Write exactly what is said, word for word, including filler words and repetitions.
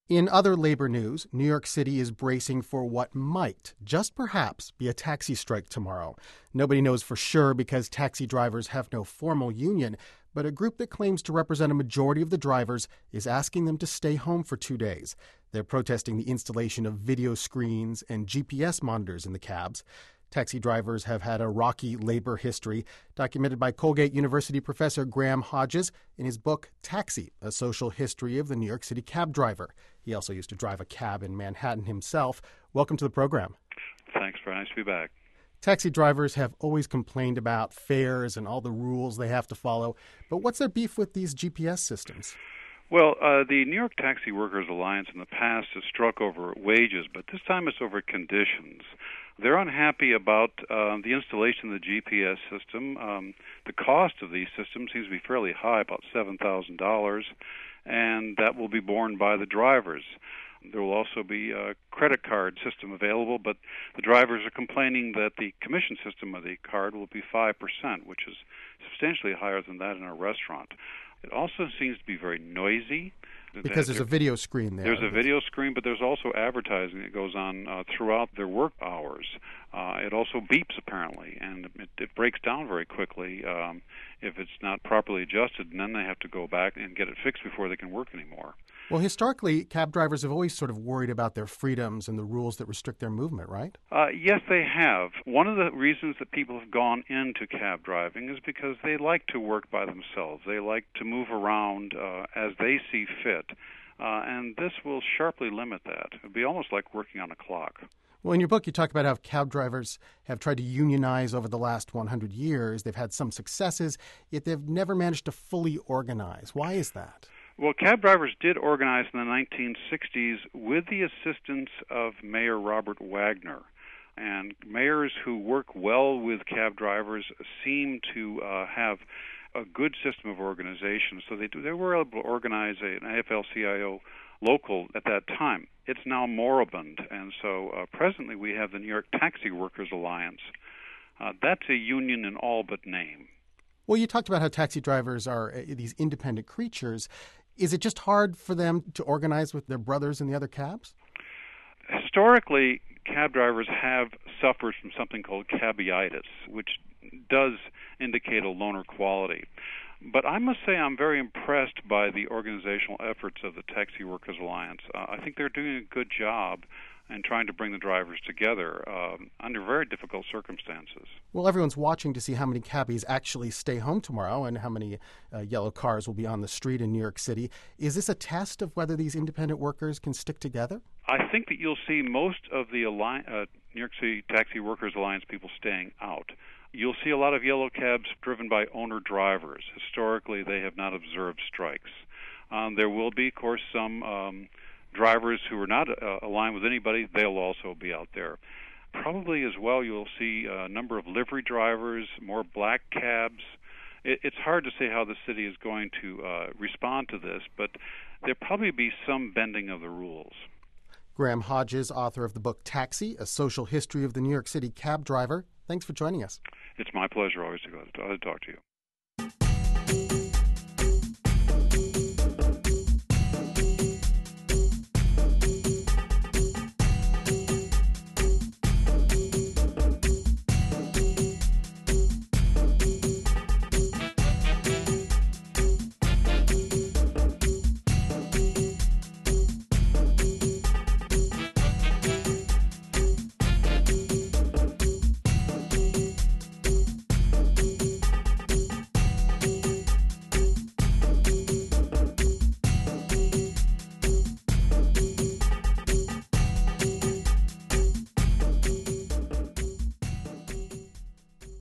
In other labor news, New York City is bracing for what might, just perhaps, be a taxi strike tomorrow. Nobody knows for sure because taxi drivers have no formal union, but a group that claims to represent a majority of the drivers is asking them to stay home for two days. They're protesting the installation of video screens and G P S monitors in the cabs. Taxi drivers have had a rocky labor history, documented by Colgate University professor Graham Hodges in his book Taxi, A Social History of the New York City Cab Driver. He also used to drive a cab in Manhattan himself. Welcome to the program. Thanks. Very nice to be back. Taxi drivers have always complained about fares and all the rules they have to follow. But what's their beef with these G P S systems? Well, uh, the New York Taxi Workers Alliance in the past has struck over wages, but this time it's over conditions. They're unhappy about uh, the installation of the G P S system. Um, the cost of these systems seems to be fairly high, about seven thousand dollars, and that will be borne by the drivers. There will also be a credit card system available, but the drivers are complaining that the commission system of the card will be five percent, which is substantially higher than that in a restaurant. It also seems to be very noisy. Because there's a video screen there. There's a video screen, but there's also advertising that goes on uh, throughout their work hours. Uh, it also beeps, apparently, and it, it breaks down very quickly um, if it's not properly adjusted, and then they have to go back and get it fixed before they can work anymore. Well, historically, cab drivers have always sort of worried about their freedoms and the rules that restrict their movement, right? Uh, yes, they have. One of the reasons that people have gone into cab driving is because they like to work by themselves. They like to move around uh, as they see fit, uh, and this will sharply limit that. It would be almost like working on a clock. Well, in your book, you talk about how cab drivers have tried to unionize over the last one hundred years. They've had some successes, yet they've never managed to fully organize. Why is that? Well, cab drivers did organize in the nineteen sixties with the assistance of Mayor Robert Wagner. And mayors who work well with cab drivers seem to uh, have a good system of organization. So they do, they were able to organize an A F L C I O local at that time. It's now moribund, and so uh, presently we have the New York Taxi Workers Alliance. Uh, that's a union in all but name. Well, you talked about how taxi drivers are uh, these independent creatures. Is it just hard for them to organize with their brothers in the other cabs? Historically, cab drivers have suffered from something called cabiitis, which does indicate a loner quality. But I must say I'm very impressed by the organizational efforts of the Taxi Workers Alliance. Uh, I think they're doing a good job in trying to bring the drivers together um, under very difficult circumstances. Well, everyone's watching to see how many cabbies actually stay home tomorrow and how many uh, yellow cars will be on the street in New York City. Is this a test of whether these independent workers can stick together? I think that you'll see most of the Alli- uh, New York City Taxi Workers Alliance people staying out. You'll see a lot of yellow cabs driven by owner-drivers. Historically, they have not observed strikes. Um, there will be, of course, some um, drivers who are not uh, aligned with anybody. They'll also be out there. Probably as well, you'll see a number of livery drivers, more black cabs. It, it's hard to say how the city is going to uh, respond to this, but there'll probably be some bending of the rules. Graham Hodges, author of the book Taxi, A Social History of the New York City Cab Driver. Thanks for joining us. It's my pleasure always to, go to talk to you.